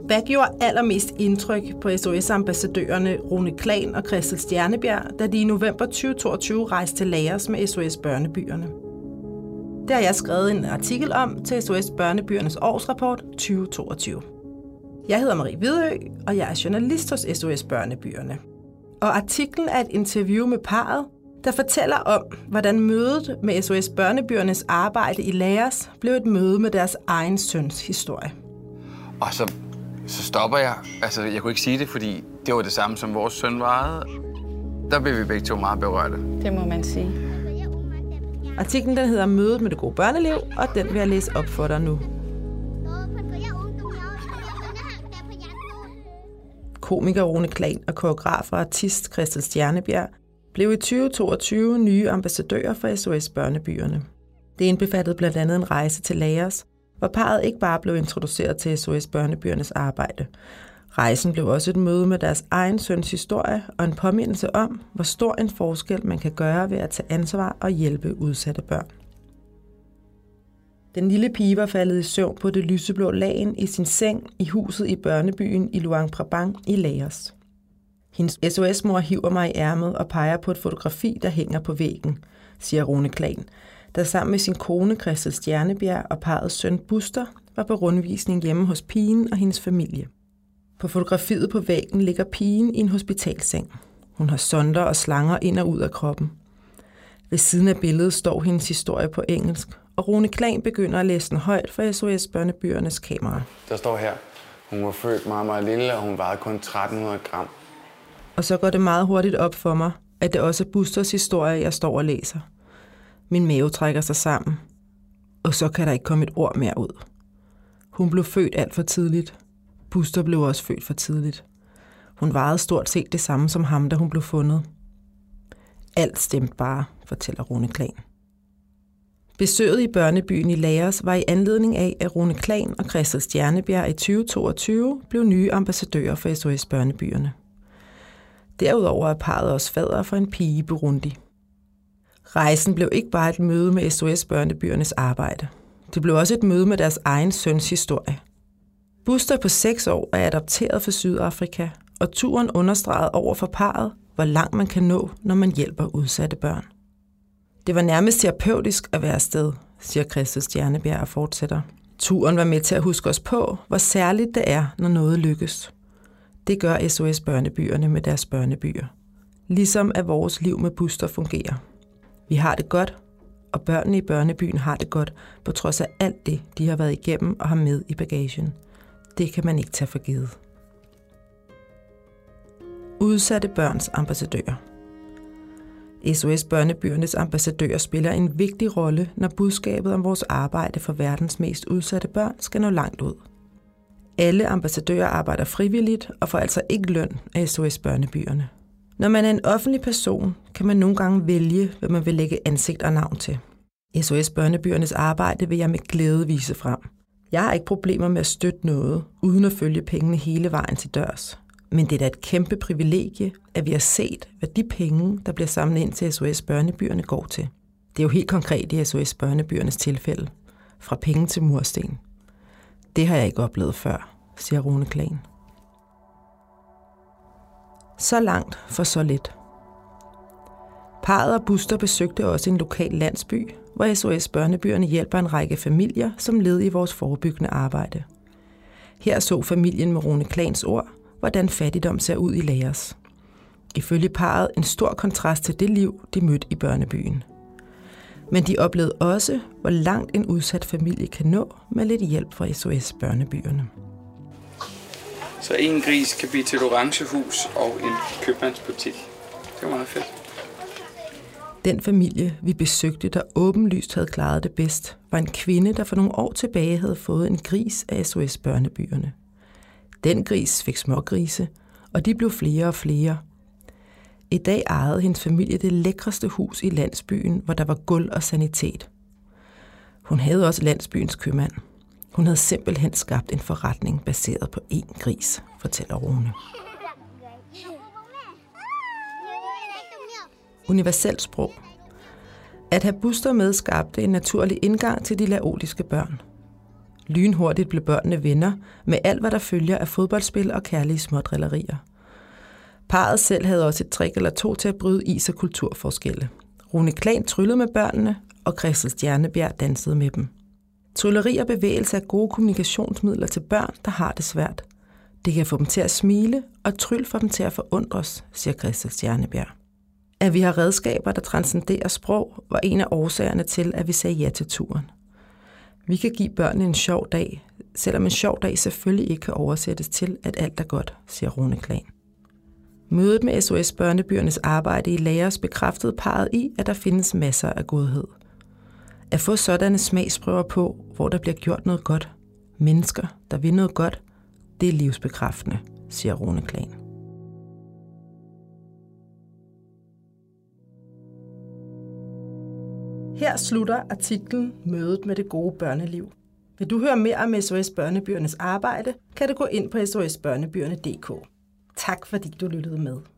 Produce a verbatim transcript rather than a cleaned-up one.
Hvad gjorde allermest indtryk på S O S-ambassadørerne Rune Klan og Christel Stjernebjerg, da de i november tyve toogtyve rejste til Laos med S O S Børnebyerne? Det har jeg skrevet en artikel om til S O S Børnebyernes årsrapport tyve toogtyve. Jeg hedder Marie Hvidø, og jeg er journalist hos S O S Børnebyerne. Og artiklen er et interview med parret, der fortæller om, hvordan mødet med S O S Børnebyernes arbejde i Laos blev et møde med deres egen søns historie. Og så, så stopper jeg. Altså, jeg kunne ikke sige det, fordi det var det samme, som vores søn varede. Der blev vi begge to meget berørte. Det må man sige. Artiklen den hedder Mødet med det gode børneliv, og den vil jeg læse op for dig nu. Komiker Rune Klan og koreograf og artist Christel Stjernebjerg blev i tyve toogtyve nye ambassadører for S O S Børnebyerne. Det indbefattede blandt andet en rejse til Laos, hvor parret ikke bare blev introduceret til S O S Børnebyernes arbejde. Rejsen blev også et møde med deres egen søns historie og en påmindelse om, hvor stor en forskel man kan gøre ved at tage ansvar og hjælpe udsatte børn. Den lille pige var faldet i søvn på det lyseblå lagen i sin seng i huset i børnebyen i Luang Prabang i Laos. Hendes S O S-mor hiver mig i ærmet og peger på et fotografi, der hænger på væggen, siger Rune Klan, der sammen med sin kone Christel Stjernebjerg og parrets søn Buster var på rundvisning hjemme hos pigen og hendes familie. På fotografiet på væggen ligger pigen i en hospitalseng. Hun har sonder og slanger ind og ud af kroppen. Ved siden af billedet står hendes historie på engelsk, og Rune Klan begynder at læse den højt for S O S Børnebyernes kamera. Der står her, hun var født meget, meget lille, og hun vejede kun tretten hundrede gram. Og så går det meget hurtigt op for mig, at det også er Busters historie, jeg står og læser. Min mave trækker sig sammen, og så kan der ikke komme et ord mere ud. Hun blev født alt for tidligt. Buster blev også født for tidligt. Hun vejede stort set det samme som ham, da hun blev fundet. Alt stemte bare, fortæller Rune Klan. Besøget i børnebyen i Laos var i anledning af, at Rune Klan og Christel Stjernebjerg i tyve toogtyve blev nye ambassadører for S O S Børnebyerne. Derudover er parret også fader for en pige i Burundi. Rejsen blev ikke bare et møde med S O S Børnebyernes arbejde. Det blev også et møde med deres egen søns historie. Buster på seks år er adopteret fra Sydafrika, og turen understregede over for parret, hvor langt man kan nå, når man hjælper udsatte børn. Det var nærmest terapeutisk at være afsted, siger Christel Stjernebjerg og fortsætter. Turen var med til at huske os på, hvor særligt det er, når noget lykkes. Det gør S O S Børnebyerne med deres børnebyer. Ligesom at vores liv med Buster fungerer. Vi har det godt, og børnene i børnebyen har det godt, på trods af alt det, de har været igennem og har med i bagagen. Det kan man ikke tage for givet. Udsatte børns ambassadører. S O S Børnebyernes ambassadører spiller en vigtig rolle, når budskabet om vores arbejde for verdens mest udsatte børn skal nå langt ud. Alle ambassadører arbejder frivilligt og får altså ikke løn af S O S Børnebyerne. Når man er en offentlig person, kan man nogle gange vælge, hvad man vil lægge ansigt og navn til. S O S Børnebyernes arbejde vil jeg med glæde vise frem. Jeg har ikke problemer med at støtte noget, uden at følge pengene hele vejen til dørs. Men det er da et kæmpe privilegie, at vi har set, hvad de penge, der bliver samlet ind til S O S Børnebyerne, går til. Det er jo helt konkret i S O S Børnebyernes tilfælde. Fra penge til mursten. Det har jeg ikke oplevet før, siger Rune Klan. Så langt for så lidt. Parret og Buster besøgte også en lokal landsby, hvor S O S Børnebyerne hjælper en række familier som led i vores forebyggende arbejde. Her så familien med Rune Klans ord, hvordan fattigdom ser ud i Laos. Ifølge parret en stor kontrast til det liv, de mødte i børnebyen. Men de oplevede også, hvor langt en udsat familie kan nå med lidt hjælp fra S O S Børnebyerne. Så en gris kan blive til et orangehus og en købmandsbutik. Det var meget fedt. Den familie, vi besøgte, der åbenlyst havde klaret det bedst, var en kvinde, der for nogle år tilbage havde fået en gris af S O S Børnebyerne. Den gris fik smågrise, og de blev flere og flere. I dag ejede hendes familie det lækreste hus i landsbyen, hvor der var gulv og sanitet. Hun havde også landsbyens købmand. Hun havde simpelthen skabt en forretning baseret på én gris, fortæller Rune. Universelt sprog. At have Buster med skabte en naturlig indgang til de laotiske børn. Lynhurtigt blev børnene venner med alt, hvad der følger af fodboldspil og kærlige smådrillerier. Parret selv havde også et trick eller to til at bryde is- og kulturforskelle. Rune Klan tryllede med børnene, og Christel Stjernebjerg dansede med dem. Trylleri og bevægelse er gode kommunikationsmidler til børn, der har det svært. Det kan få dem til at smile, og tryl får dem til at forundres, siger Christel Stjernebjerg. At vi har redskaber, der transcenderer sprog, var en af årsagerne til, at vi sagde ja til turen. Vi kan give børnene en sjov dag, selvom en sjov dag selvfølgelig ikke kan oversættes til, at alt er godt, siger Rune Klan. Mødet med S O S Børnebyernes arbejde i Laos bekræftede parret i, at der findes masser af godhed. At få sådanne smagsprøver på, hvor der bliver gjort noget godt, mennesker, der vil noget godt, det er livsbekræftende, siger Rune Klan. Her slutter artiklen Mødet med det gode børneliv. Vil du høre mere om S O S Børnebyernes arbejde, kan du gå ind på s o s børnebyerne punktum d k. Tak fordi du lyttede med.